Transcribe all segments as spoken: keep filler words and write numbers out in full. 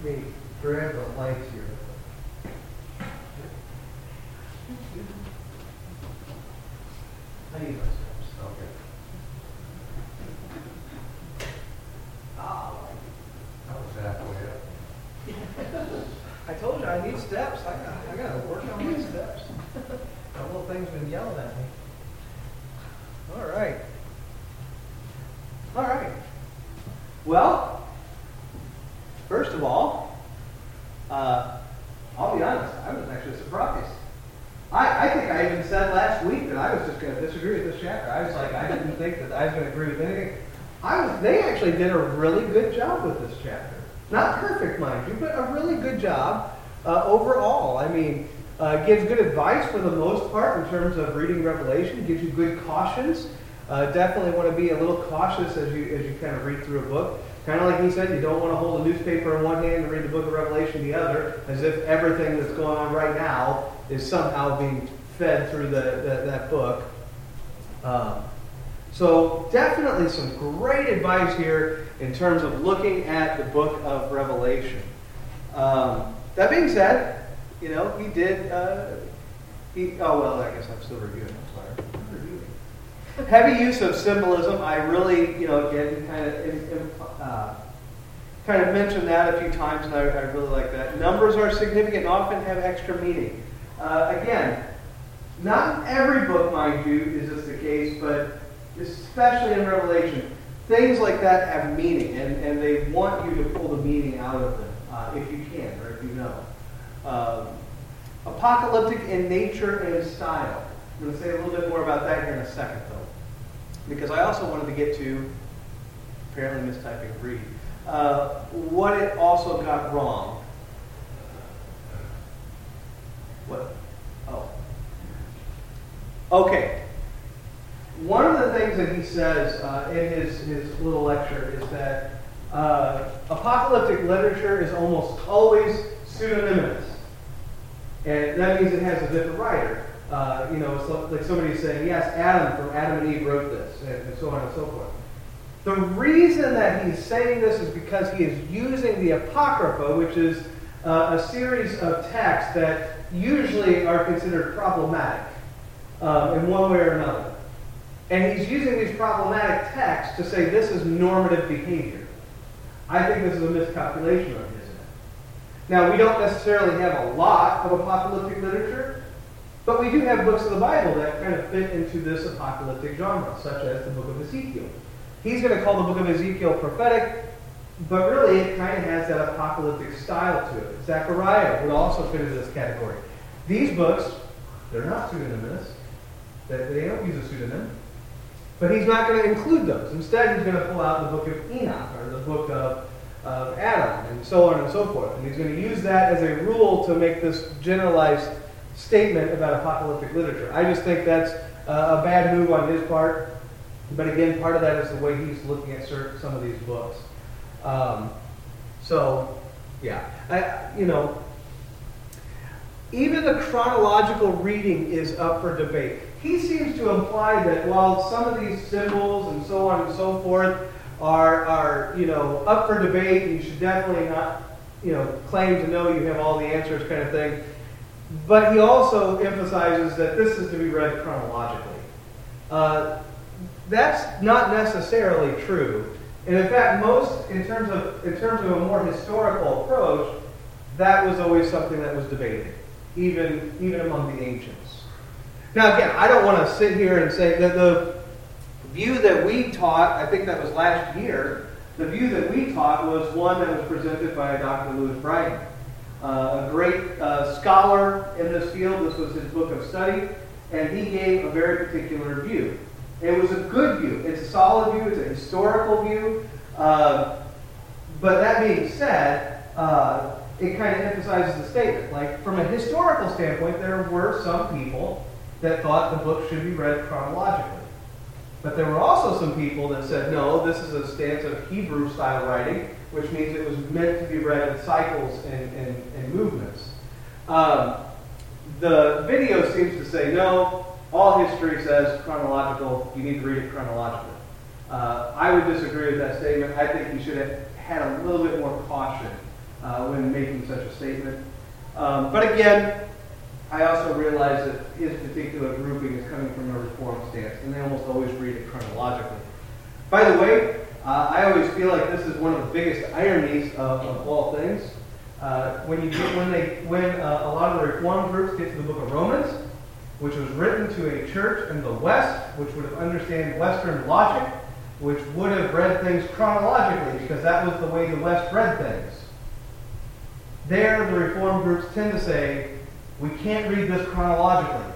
me grab the lights here. I need my steps. Okay. Ah, I was halfway up. I told you I need steps. I got, I got to work on my steps. That little thing's been yelling at me. All right. All right. Well, first of all, uh, I'll be honest, I was actually surprised. I, I think I even said last week that I was just going to disagree with this chapter. I was like, I didn't think that I was going to agree with anything. I was, they actually did a really good job with this chapter. Not perfect, mind you, but a really good job uh, overall. I mean, uh, gives good advice for the most part in terms of reading Revelation. Gives you good cautions. Uh, definitely want to be a little cautious as you as you kind of read through a book. Kind of like he said, you don't want to hold a newspaper in one hand and read the book of Revelation in the other, as if everything that's going on right now is somehow being fed through the, the that book. Um, so definitely some great advice here in terms of looking at the book of Revelation. Um, that being said, you know, he did, uh, he, oh well, I guess I'm still reviewing, I'm sorry. I'm reviewing. Heavy use of symbolism, I really, you know, again, kind of, uh, kind of mentioned that a few times, and I, I really like that. Numbers are significant and often have extra meaning. Uh, again, not in every book, mind you, is this the case, but especially in Revelation, things like that have meaning, and, and they want you to pull the meaning out of them, uh, if you can, or if you know. Um, apocalyptic in nature and style. I'm going to say a little bit more about that here in a second, though, because I also wanted to get to, apparently mistyping read, uh, what it also got wrong. What? Oh. Okay. One of the things that he says uh, in his, his little lecture is that uh, apocalyptic literature is almost always pseudonymous. And that means it has a different writer. Uh, you know, so, like somebody saying, yes, Adam from Adam and Eve wrote this, and, and so on and so forth. The reason that he's saying this is because he is using the Apocrypha, which is uh, a series of texts that usually are considered problematic um, in one way or another. And he's using these problematic texts to say this is normative behavior. I think this is a miscalculation of his. Now, we don't necessarily have a lot of apocalyptic literature, but we do have books of the Bible that kind of fit into this apocalyptic genre, such as the book of Ezekiel. He's going to call the book of Ezekiel prophetic, but really it kind of has that apocalyptic style to it. Zechariah would also fit into this category. These books, they're not pseudonymous. They, they don't use a pseudonym. But he's not going to include those. Instead, he's going to pull out the book of Enoch, or the book of of Adam, and so on and so forth. And he's going to use that as a rule to make this generalized statement about apocalyptic literature. I just think that's uh, a bad move on his part. But again, part of that is the way he's looking at certain, some of these books. Um, so, yeah. I, you know, even the chronological reading is up for debate. He seems to imply that while some of these symbols and so on and so forth are, are you know, up for debate, and you should definitely not, you know, claim to know you have all the answers kind of thing. But he also emphasizes that this is to be read chronologically. Uh, that's not necessarily true. And in fact, most, in terms of in terms of a more historical approach, that was always something that was debated, even, even among the ancients. Now again, I don't want to sit here and say that the view that we taught, I think that was last year, the view that we taught was one that was presented by Doctor Louis Brighton, uh, a great uh, scholar in this field. This was his book of study, and he gave a very particular view. It was a good view. It's a solid view. It's a historical view. Uh, but that being said, uh, it kind of emphasizes the statement. Like, from a historical standpoint, there were some people that thought the book should be read chronologically. But there were also some people that said, no, this is a stance of Hebrew-style writing, which means it was meant to be read in cycles and, and, and movements. Um, the video seems to say, no, all history says chronological, you need to read it chronologically. Uh, I would disagree with that statement. I think you should have had a little bit more caution uh, when making such a statement. Um, but again, I also realize that his particular grouping is coming from a Reformed stance, and they almost always read it chronologically. By the way, uh, I always feel like this is one of the biggest ironies of, of all things. Uh, when you get, when they when uh, a lot of the Reformed groups get to the book of Romans, which was written to a church in the West, which would have understood Western logic, which would have read things chronologically, because that was the way the West read things. There, the Reformed groups tend to say, we can't read this chronologically.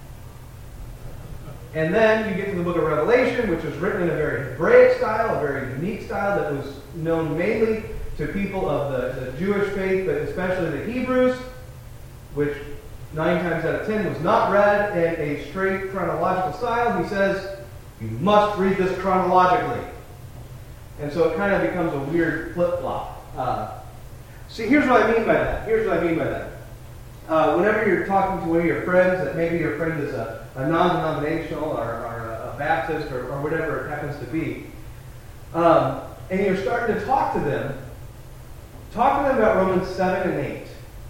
And then you get to the book of Revelation, which was written in a very Hebraic style, a very unique style that was known mainly to people of the, the Jewish faith, but especially the Hebrews, which nine times out of ten was not read in a straight chronological style. He says, you must read this chronologically. And so it kind of becomes a weird flip-flop. Uh, see, here's what I mean by that. Here's what I mean by that. Uh, whenever you're talking to one of your friends, that maybe your friend is a, a non-denominational or, or a, a Baptist or, or whatever it happens to be, um, and you're starting to talk to them, talk to them about Romans seven and eight.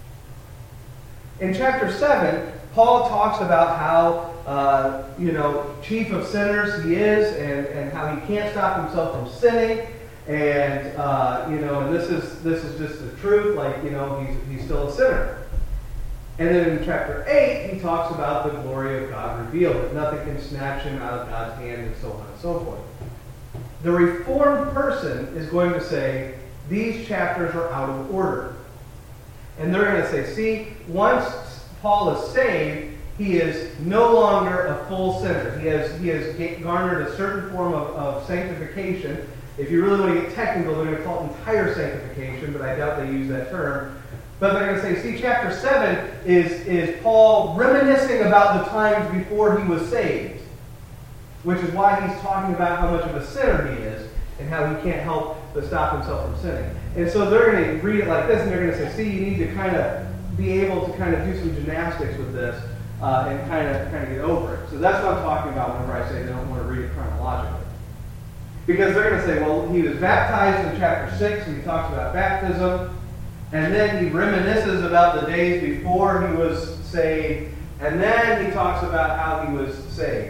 In chapter seven, Paul talks about how, uh, you know, chief of sinners he is, and, and how he can't stop himself from sinning, and, uh, you know, and this is this is just the truth, like, you know, he's, he's still a sinner. And then in chapter eight, he talks about the glory of God revealed, that nothing can snatch him out of God's hand, and so on and so forth. The Reformed person is going to say, these chapters are out of order. And they're going to say, see, once Paul is saved, he is no longer a full sinner. He has, he has garnered a certain form of, of sanctification. If you really want to get technical, they're going to call it entire sanctification, but I doubt they use that term. But they're going to say, see, chapter seven is, is Paul reminiscing about the times before he was saved, which is why he's talking about how much of a sinner he is and how he can't help but stop himself from sinning. And so they're going to read it like this, and they're going to say, see, you need to kind of be able to kind of do some gymnastics with this uh, and kind of kind of get over it. So that's what I'm talking about whenever I say they don't want to read it chronologically. Because they're going to say, well, he was baptized in chapter six, and he talks about baptism. And then he reminisces about the days before he was saved. And then he talks about how he was saved.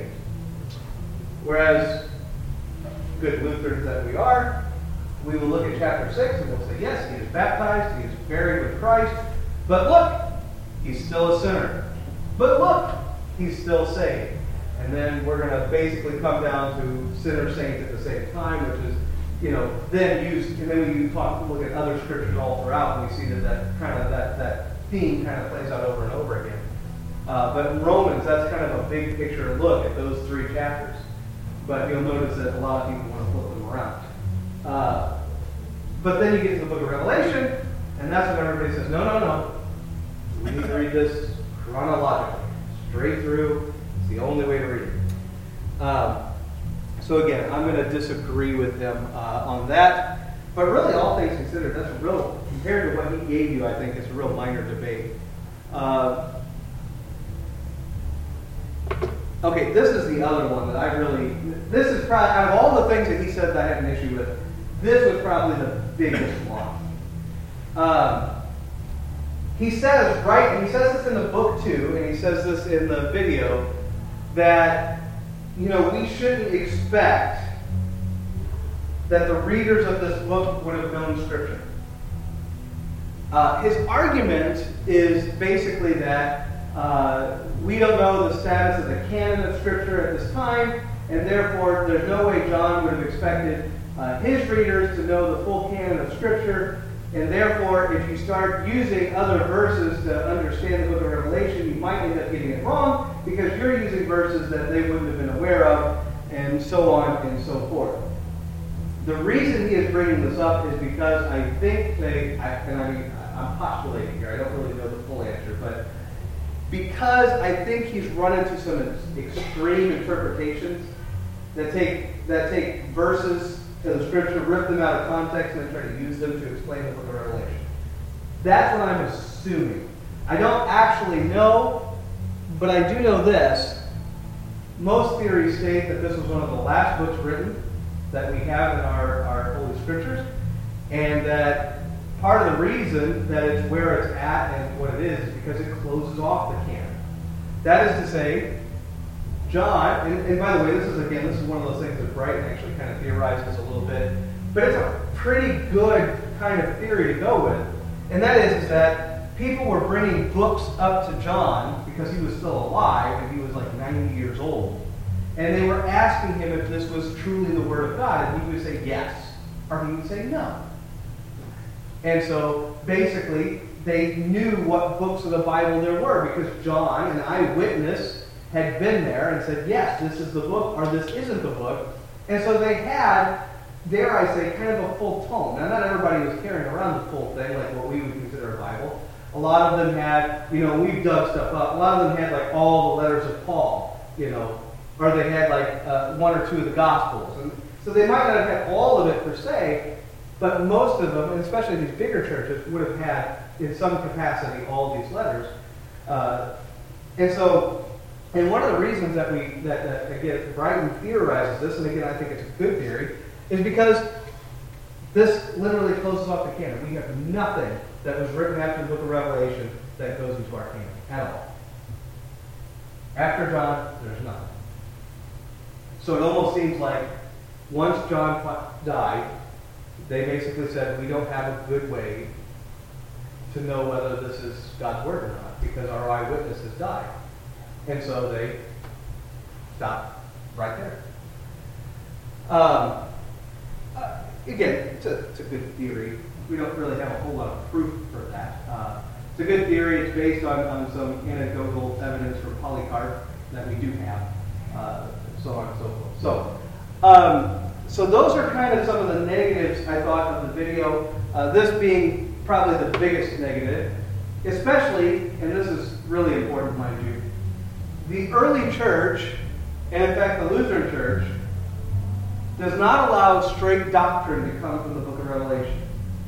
Whereas, good Lutherans that we are, we will look at chapter six and we'll say, yes, he is baptized, he is buried with Christ. But look, he's still a sinner. But look, he's still saved. And then we're going to basically come down to sinner saint at the same time, which is, you know, then use, and then we talk, look at other scriptures all throughout, and we see that that kind of that, that theme kind of plays out over and over again. Uh, but in Romans, that's kind of a big picture look at those three chapters. But you'll notice that a lot of people want to flip them around. Uh, but then you get to the book of Revelation, and that's when everybody says, no, no, no. We need to read this chronologically, straight through. It's the only way to read it. Um, So again, I'm going to disagree with him uh, on that. But really, all things considered, that's a real, compared to what he gave you, I think it's a real minor debate. Uh, okay, this is the other one that I really, this is probably, out of all the things that he said that I had an issue with, this was probably the biggest one. Um, he says, right, and he says this in the book too, and he says this in the video, that you know, we shouldn't expect that the readers of this book would have known Scripture. Uh, his argument is basically that uh, we don't know the status of the canon of Scripture at this time, and therefore there's no way John would have expected uh, his readers to know the full canon of Scripture, and therefore if you start using other verses to understand the book of Revelation, you might end up getting it wrong, because you're using verses that they wouldn't have been aware of, and so on and so forth. The reason he is bringing this up is because I think they, I, and I mean, I'm postulating here, I don't really know the full answer, but because I think he's run into some extreme interpretations that take that take verses to the Scripture, rip them out of context, and then try to use them to explain the book of Revelation. That's what I'm assuming. I don't actually know, but I do know this. Most theories state that this was one of the last books written that we have in our, our Holy Scriptures, and that part of the reason that it's where it's at and what it is is because it closes off the canon. That is to say, John, and, and by the way, this is again, this is one of those things that Brighton actually kind of theorizes a little bit, but it's a pretty good kind of theory to go with. And that is, is that people were bringing books up to John because he was still alive and he was like ninety years old. And they were asking him if this was truly the Word of God, and he would say yes, or he would say no. And so basically, they knew what books of the Bible there were because John, an eyewitness, had been there and said, yes, this is the book, or this isn't the book. And so they had, dare I say, kind of a full tome. Now, not everybody was carrying around the full thing, like what we would consider a Bible. A lot of them had, you know, we've dug stuff up. A lot of them had, like, all the letters of Paul, you know, or they had, like, uh, one or two of the Gospels. And so they might not have had all of it per se, but most of them, and especially these bigger churches, would have had, in some capacity, all these letters. Uh, and so... And one of the reasons that we, that, that again, Brighton theorizes this, and again, I think it's a good theory, is because this literally closes off the canon. We have nothing that was written after the book of Revelation that goes into our canon at all. After John, there's nothing. So it almost seems like once John died, they basically said, we don't have a good way to know whether this is God's word or not, because our eyewitness has died. And so they stopped right there. Um, uh, again, it's a, it's a good theory. We don't really have a whole lot of proof for that. Uh, it's a good theory. It's based on, on some anecdotal evidence from Polycarp that we do have, uh, so on and so forth. So, um, so those are kind of some of the negatives, I thought, of the video. Uh, this being probably the biggest negative, especially, and this is really important, mind you, the early church, and in fact the Lutheran Church, does not allow straight doctrine to come from the book of Revelation.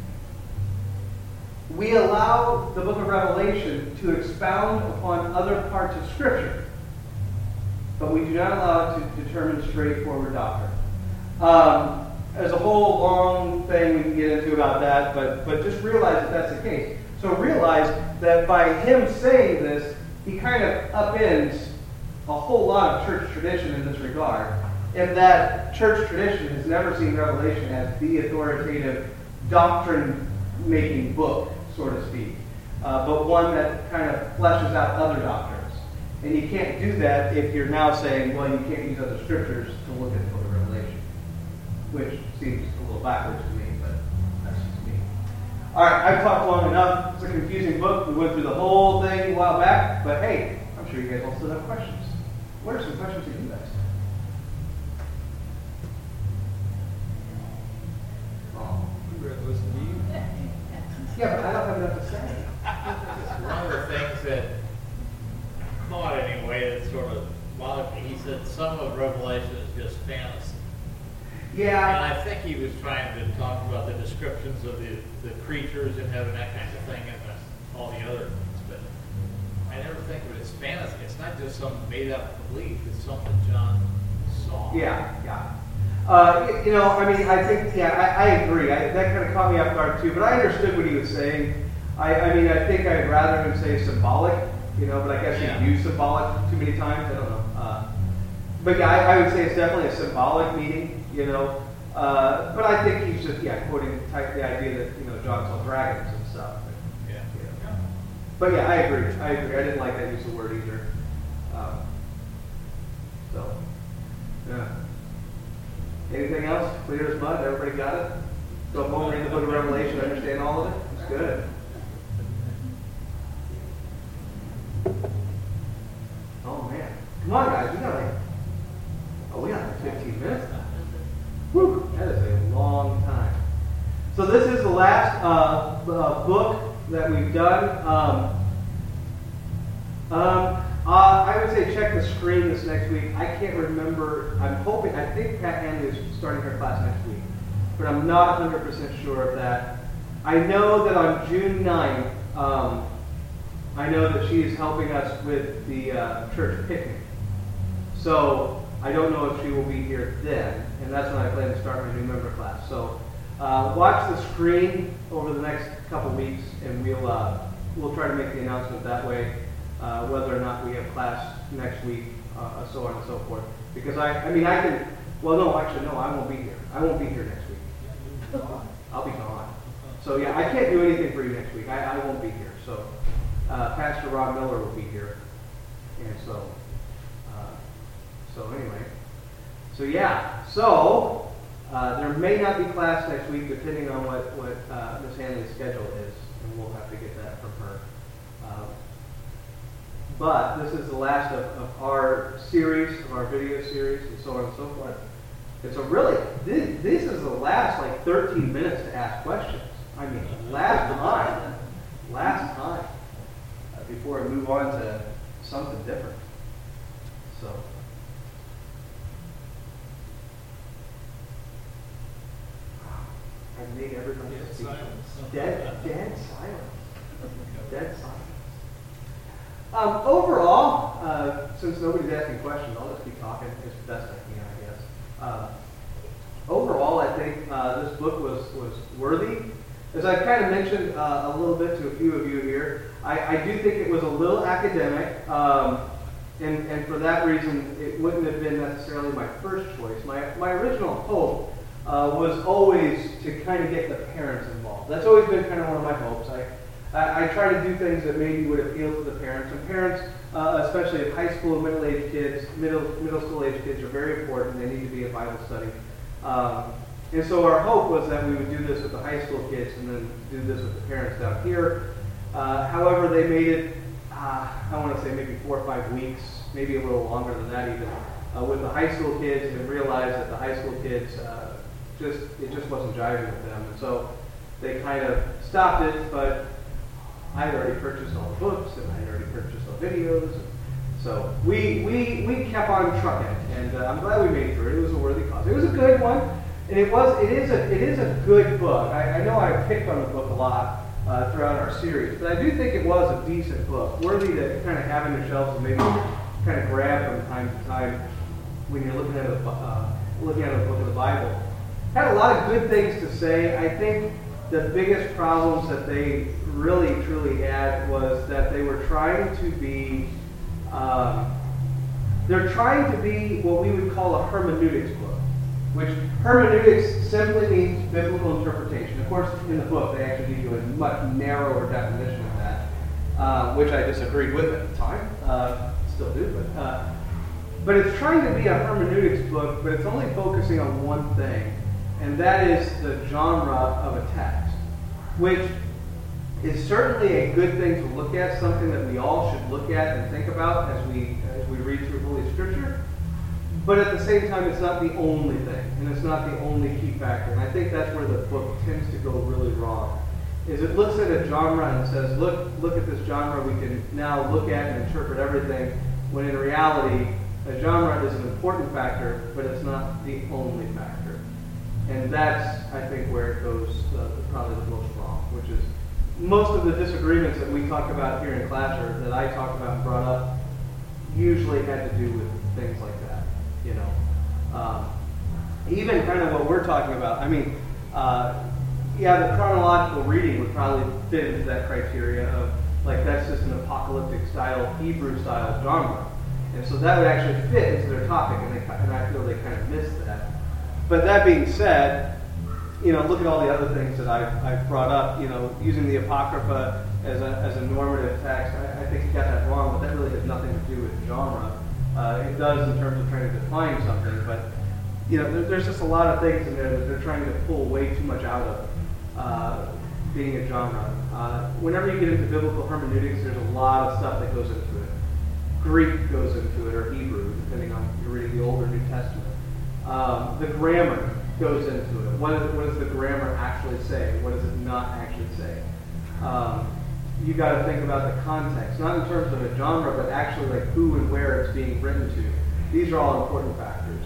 We allow the book of Revelation to expound upon other parts of Scripture, but we do not allow it to determine straightforward doctrine. Um, there's a whole long thing we can get into about that, but, but just realize that that's the case. So realize that by him saying this, he kind of upends a whole lot of church tradition in this regard, and that church tradition has never seen Revelation as the authoritative doctrine-making book, so to speak, uh, but one that kind of fleshes out other doctrines. And you can't do that if you're now saying, well, you can't use other scriptures to look at the book of Revelation, which seems a little backwards to me, but that's just me. All right, I've talked long enough. It's a confusing book. We went through the whole thing a while back, but hey, I'm sure you guys all still have questions. What are some questions that you guys have? Oh, We were listening to you. yeah, but I don't have enough to say. One of the things that thought anyway that sort of bothered me, he said some of Revelation is just fantasy. Yeah. And I think he was trying to talk about the descriptions of the, the creatures in heaven, that kind of thing, and the, all the other things. But I never think of it as fantasy. It's not just some made-up belief. It's something John saw. Yeah, yeah. Uh, you know, I mean, I think, yeah, I, I agree. I, that kind of caught me off guard too, but I understood what he was saying. I, I mean, I think I'd rather him say symbolic, you know, but I guess Yeah. he used symbolic too many times. I don't know. Uh, but yeah, I, I would say it's definitely a symbolic meaning, you know. Uh, but I think he's just, yeah, quoting type the idea that, you know, John saw dragons and stuff. But, Yeah. you know. But yeah, I agree. I agree. I didn't like that use of word either. Um, so, yeah. Anything else? Clear as mud? Everybody got it? Go home, read the book of Revelation, understand all of it? It's good. Oh man. Come on guys, we got like, oh we got like fifteen minutes now. Whew, that is a long time. So this is the last uh, uh, book that we've done. Um, um, uh, I would say check the screen this next week. I can't remember. I'm hoping, I think Pat Hanley is starting her class next week. But I'm not one hundred percent sure of that. I know that on June ninth, um, I know that she is helping us with the uh, church picnic. So I don't know if she will be here then. And that's when I plan to start my new member class. So uh, watch the screen over the next couple weeks, and we'll uh, we'll try to make the announcement that way, uh, whether or not we have class next week, uh, so on and so forth. Because I, I mean, I can. Well, no, actually, no, I won't be here. I won't be here next week. I'll be gone. So yeah, I can't do anything for you next week. I, I won't be here. So uh, Pastor Rob Miller will be here, and so uh, so anyway, so yeah, so. Uh, there may not be class next week, depending on what, what uh, Miz Hanley's schedule is, and we'll have to get that from her. Um, but this is the last of, of our series, of our video series, and so on and so forth. It's a really, this, this is the last like thirteen minutes to ask questions. I mean, last time, last time, uh, before we move on to something different. So. I made everybody Dead speak. silence. Dead, dead silence. Dead silence. Um, overall, uh, since nobody's asking questions, I'll just keep talking as best I can, I guess. Uh, overall, I think uh, this book was, was worthy. As I kind of mentioned uh, a little bit to a few of you here, I, I do think it was a little academic, um, and, and for that reason, it wouldn't have been necessarily my first choice. My, my original hope Uh, was always to kind of get the parents involved. That's always been kind of one of my hopes. I, I, I try to do things that maybe would appeal to the parents. And parents, uh, especially of high school, middle-aged kids, middle middle school-aged kids, are very important. They need to be a Bible study. Um, and so our hope was that we would do this with the high school kids and then do this with the parents down here. Uh, however, they made it, uh, I want to say maybe four or five weeks, maybe a little longer than that even, uh, with the high school kids, and realized that the high school kids uh, Just it just wasn't jiving with them, and so they kind of stopped it. But I had already purchased all the books, and I had already purchased all the videos, and so we we we kept on trucking, and uh, I'm glad we made it through. It was a worthy cause. It was a good one, and it was it is a it is a good book. I, I know I picked on the book a lot uh, throughout our series, but I do think it was a decent book, worthy to kind of have on your shelves and maybe kind of grab from time to time when you're looking at a uh, looking at a book of the Bible. Had a lot of good things to say. I think the biggest problems that they really, truly had was that they were trying to be, um, they're trying to be what we would call a hermeneutics book, which hermeneutics simply means biblical interpretation. Of course, in the book, they actually give you a much narrower definition of that, uh, which I disagreed with at the time. Uh, still do, but uh, but it's trying to be a hermeneutics book, but it's only focusing on one thing. And that is the genre of a text, which is certainly a good thing to look at, something that we all should look at and think about as we as we read through Holy Scripture. But at the same time, it's not the only thing, and it's not the only key factor. And I think that's where the book tends to go really wrong. Is it looks at a genre and says, "Look, look at this genre. We can now look at and interpret everything." When in reality, a genre is an important factor, but it's not the only factor. And that's, I think, where it goes uh, probably the most wrong, which is most of the disagreements that we talk about here in class, or that I talk about and brought up, usually had to do with things like that, you know. Um, even kind of what we're talking about, I mean, uh, yeah, the chronological reading would probably fit into that criteria of, like, that's just an apocalyptic style, Hebrew style genre. And so that would actually fit into their topic, and, they, and I feel they kind of missed that. But that being said, you know, look at all the other things that I've, I've brought up. You know, using the Apocrypha as a, as a normative text, I, I think you got that wrong, but that really has nothing to do with genre. Uh, it does in terms of trying to define something, but, you know, there, there's just a lot of things in there that they're trying to pull way too much out of uh, being a genre. Uh, whenever you get into biblical hermeneutics, there's a lot of stuff that goes into it. Greek goes into it, or Hebrew, depending on if you're reading the Old or New Testament. Um, the grammar goes into it. What, is, what does the grammar actually say? What does it not actually say? Um, you got to think about the context, not in terms of a genre, but actually like who and where it's being written to. These are all important factors.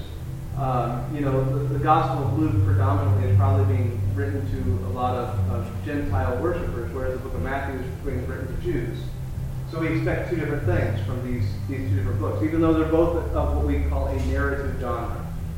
Um, you know, the, the Gospel of Luke predominantly is probably being written to a lot of, of Gentile worshipers, whereas the book of Matthew is being written to Jews. So we expect two different things from these, these two different books, even though they're both of what we call a narrative genre.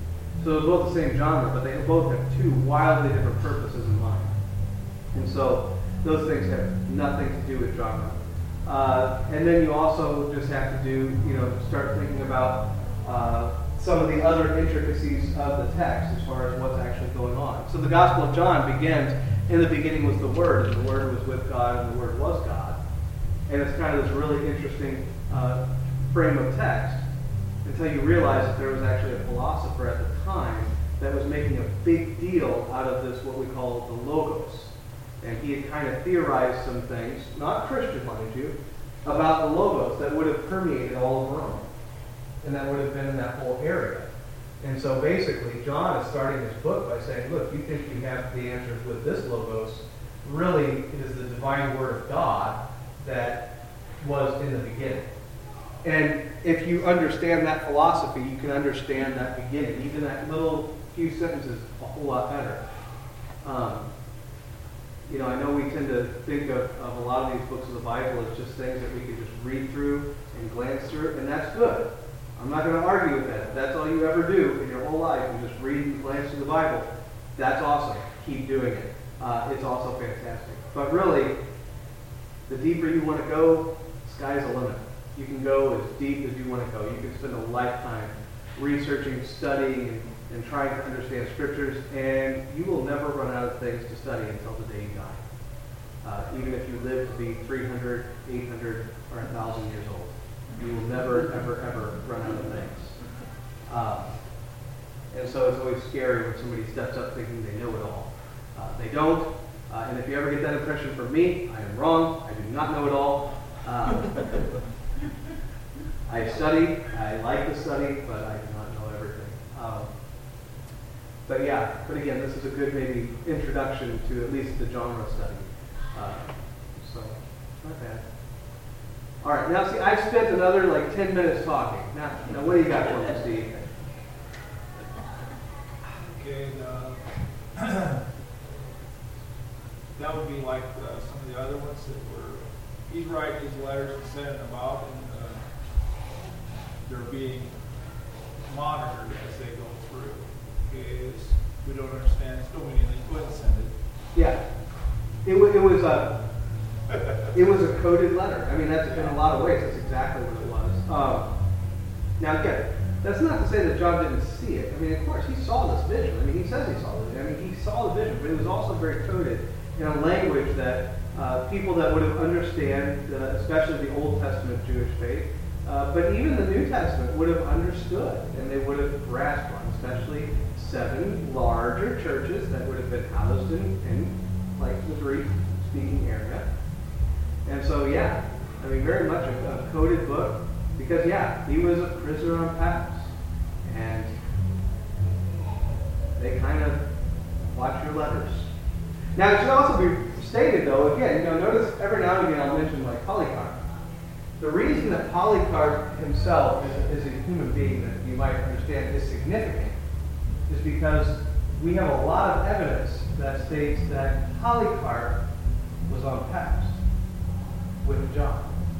So they're both the same genre, but they both have two wildly different purposes in mind. And so those things have nothing to do with genre. Uh, and then you also just have to do, you know, start thinking about uh, some of the other intricacies of the text as far as what's actually going on. So the Gospel of John begins, in the beginning was the Word, and the Word was with God, and the Word was God. And it's kind of this really interesting uh, frame of text until you realize that there was actually a philosopher at the time that was making a big deal out of this, what we call the Logos. And he had kind of theorized some things, not Christian, mind you, about the Logos that would have permeated all of Rome. And that would have been in that whole area. And so basically, John is starting his book by saying, look, you think you have the answers with this Logos. Really, it is the divine Word of God that was in the beginning. And if you understand that philosophy, you can understand that beginning. Even that little few sentences a whole lot better. Um, you know, I know we tend to think of, of a lot of these books of the Bible as just things that we can just read through and glance through, and that's good. I'm not going to argue with that. If that's all you ever do in your whole life, you just read and glance through the Bible, that's awesome. Keep doing it. Uh, it's also fantastic. But really, the deeper you want to go, sky's the limit. You can go as deep as you want to go. You can spend a lifetime researching, studying, and, and trying to understand scriptures, and you will never run out of things to study until the day you die. Uh, even if you live to be three hundred, eight hundred, or one thousand years old. You will never, ever, ever run out of things. Um, and so it's always scary when somebody steps up thinking they know it all. Uh, they don't. Uh, and if you ever get that impression from me, I am wrong. I do not know it all. Um, I study. I like to study, but I do not know everything. Um, but yeah, but again, this is a good maybe introduction to at least the genre study. Uh, so, not bad. All right, now see, I've spent another like ten minutes talking. Now, now what do you got for me, Steve? Okay, uh, that would be like uh, some of the other ones that were, he's writing these letters and sending them out, and uh, they're being monitored as they go through. Okay, it's, we don't understand, it's don't mean anything, go ahead and send it. Yeah, it, w- it was a it was a coded letter. I mean, that's in a lot of ways that's exactly what it was. Um, now again, that's not to say that John didn't see it. I mean, of course, he saw this vision. I mean, he says he saw it. I mean, he saw the vision, but it was also very coded in a language that uh, people that would have understand, uh, especially the Old Testament Jewish faith, uh, but even the New Testament would have understood, and they would have grasped on, especially seven larger churches that would have been housed in, in like the Greek-speaking area. And so, yeah, I mean, very much a, a coded book, because, yeah, he was a prisoner on Patmos, and they kind of watch your letters. Now, it should also be stated, though, again, you know, notice every now and again I'll mention, like, Polycarp. The reason that Polycarp himself is, is a human being that you might understand is significant is because we have a lot of evidence that states that Polycarp was on Patmos with John.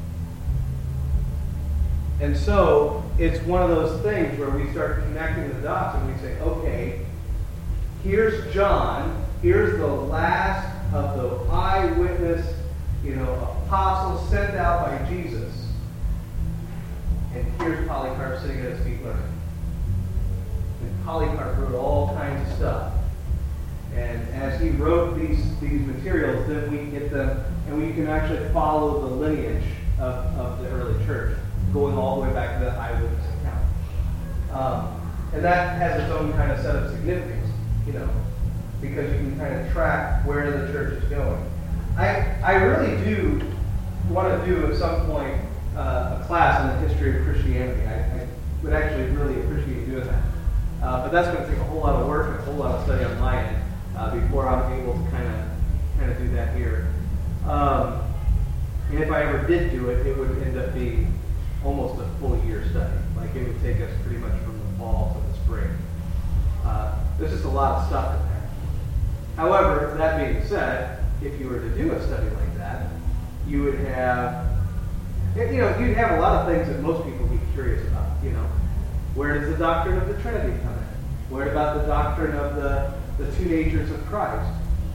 And so it's one of those things where we start connecting the dots and we say, okay, here's John, here's the last of the eyewitness, you know, apostles sent out by Jesus. And here's Polycarp sitting at his feet learning. And Polycarp wrote all kinds of stuff. And as he wrote these, these materials, then we get them, and we can actually follow the lineage of, of the early church, going all the way back to that eyewitness account. Um, and that has its own kind of set of significance, you know, because you can kind of track where the church is going. I, I really do want to do at some point uh, a class on the history of Christianity. I, I would actually really appreciate doing that. Uh, but that's going to take a whole lot of work and a whole lot of study on my end uh, before I'm able to kind of kind of do that here. Um, and if I ever did do it, it would end up being almost a full year study. Like it would take us pretty much from the fall to the spring. Uh, there's just a lot of stuff in there. However, that being said, if you were to do a study like that, you would have, you know, you'd have a lot of things that most people would be curious about. You know, where does the doctrine of the Trinity come in? What about the doctrine of the, the two natures of Christ?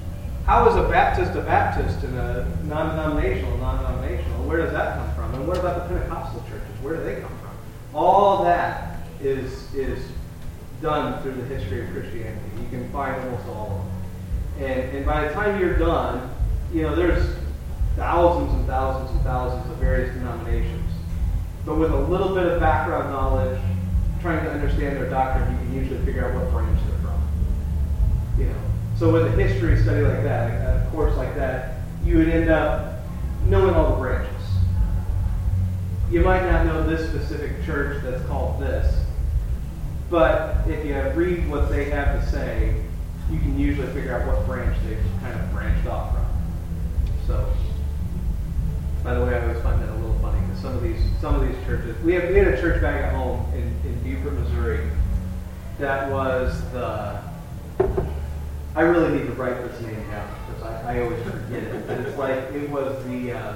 how is a Baptist a Baptist and a non-denominational non-denominational? Where does that come from? And what about the Pentecostal churches? Where do they come from? All that is is done through the history of Christianity. You can find almost all of them. And, and by the time you're done, you know, there's thousands and thousands and thousands of various denominations. But with a little bit of background knowledge, trying to understand their doctrine, you can usually figure out what branch they're from. You know, so with a history study like that, a course like that, you would end up knowing all the branches. You might not know this specific church that's called this, but if you read what they have to say, you can usually figure out what branch they've kind of branched off from. So, by the way, I always find that a little funny because some of these some of these churches, we have we had a church back at home in, in Beaufort, Missouri, that was the. I really need to write this name down because I, I always forget it. But it's like it was the. Uh,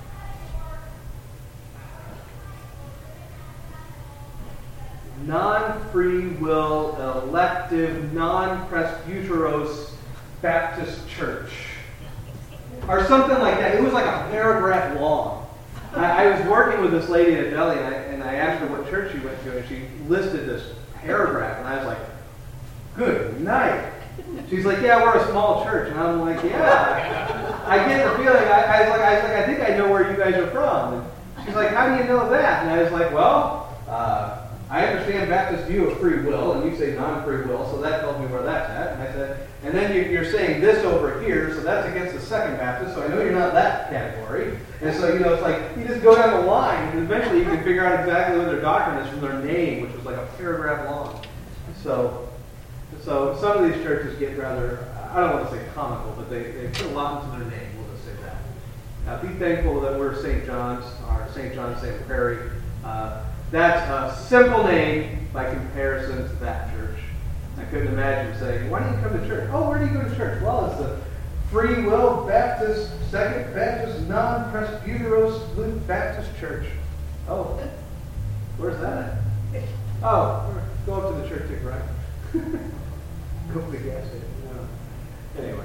non-free will, elective, non-presbyteros Baptist church. Or something like that. It was like a paragraph long. I, I was working with this lady at a deli, and I, and I asked her what church she went to, and she listed this paragraph, and I was like, good night. She's like, yeah, we're a small church. And I'm like, yeah. I get the feeling, I, I, was like, I was like, I think I know where you guys are from. And she's like, how do you know that? And I was like, well, uh, I understand Baptist view of free will, and you say non-free will, so that tells me where that's at. And I said, and then you, you're saying this over here, so that's against the Second Baptist, so I know you're not that category. And so, you know, it's like, you just go down the line, and eventually you can figure out exactly what their doctrine is from their name, which was like a paragraph long. So, so some of these churches get rather, I don't want to say comical, but they, they put a lot into their name, we'll just say that. Now, be thankful that we're Saint John's, or Saint John Saint Prairie. Uh, That's a simple name by comparison to that church. I couldn't imagine saying, why do you come to church? Oh, where do you go to church? Well, it's the Free Will Baptist, Second Baptist, Non-Presbyteros Lutheran Baptist Church. Oh, where's that at? Oh, go up to the church, take right. Go to the gas station. No. Anyway.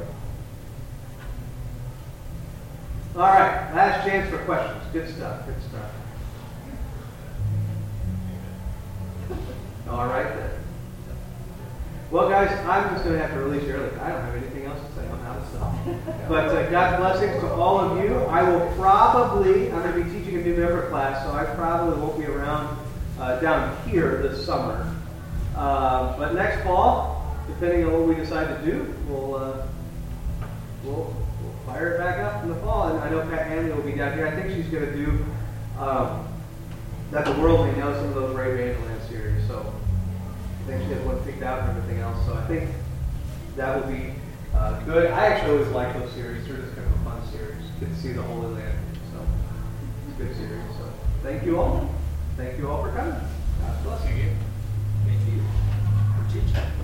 All right, last chance for questions. Good stuff, good stuff. All right then. Well, guys, I'm just going to have to release you early. I don't have anything else to say. I'm out of stuff. But uh, God's blessings to all of you. I will probably, I'm going to be teaching a new member class, so I probably won't be around uh, down here this summer. Uh, but next fall, depending on what we decide to do, we'll, uh, we'll, we'll fire it back up in the fall. And I know Pat Hanley will be down here. I think she's going to do um, That the World May Know, some of those Ray Vanderland series. So I think she has one picked out and everything else. So I think that will be uh, good. I actually always like those series. They're just kind of a fun series. Get to see the Holy Land. So it's a good series. So thank you all. Thank you all for coming. God bless you. Thank you. Thank you for teaching.